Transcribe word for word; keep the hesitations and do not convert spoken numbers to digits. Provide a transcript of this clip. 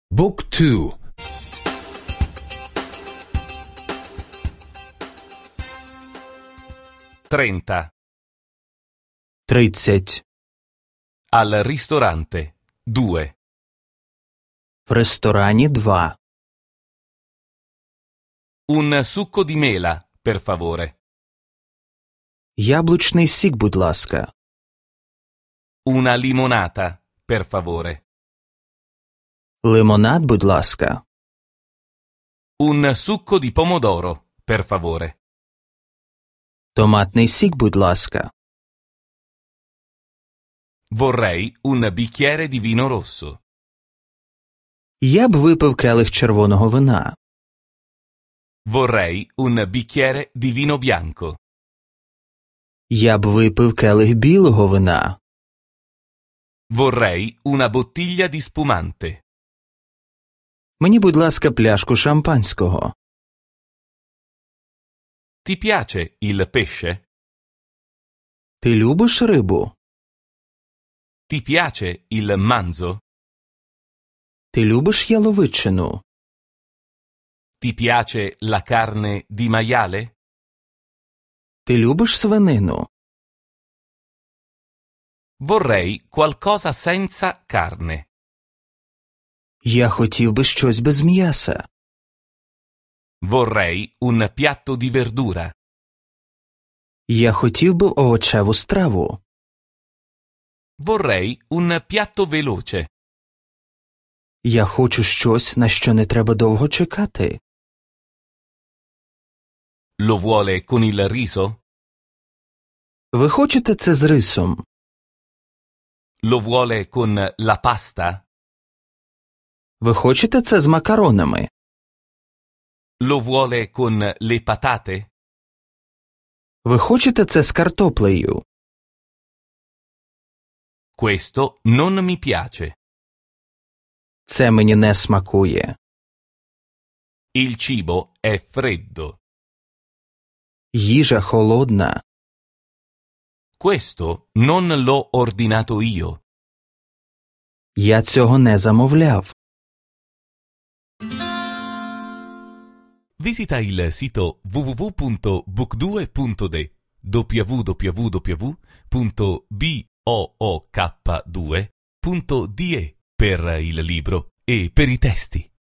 Book two. trenta. Тридцять. Al ristorante. due. В ресторані два. Un succo di mela, per favore. Яблучний сік, будь ласка. Una limonata, per favore. Лимонад, будь ласка. Un succo di pomodoro, per favore. Томатний сік, будь ласка. Vorrei un bicchiere di vino rosso. Я б випив келих червоного вина. Vorrei un bicchiere di vino bianco. Я б випив келих білого вина. Vorrei una bottiglia di spumante. Мені, будь ласка, пляшку шампанського. Ti piace il pesce? Ти любиш рибу? Ti piace il manzo? Ти любиш яловичину? Ti piace la carne di maiale? Ти любиш свинину? Vorrei qualcosa senza carne. Я хотів би щось без м'яса. Vorrei un piatto di verdura. Я хотів би овочеву страву. Vorrei un piatto veloce. Я хочу щось, на що не треба довго чекати. Lo vuole con il riso? Ви хочете це з рисом? Lo vuole con la pasta? Ви хочете це з макаронами? Lo vuole con le patate? Ви хочете це з картоплею? Questo non mi piace. Це мені не смакує. Il cibo è freddo. Їжа холодна. Questo non l'ho ordinato io. Я цього не замовляв. Visita il sito w w w punto book due punto d w w w punto book due punto d e per il libro e per i testi.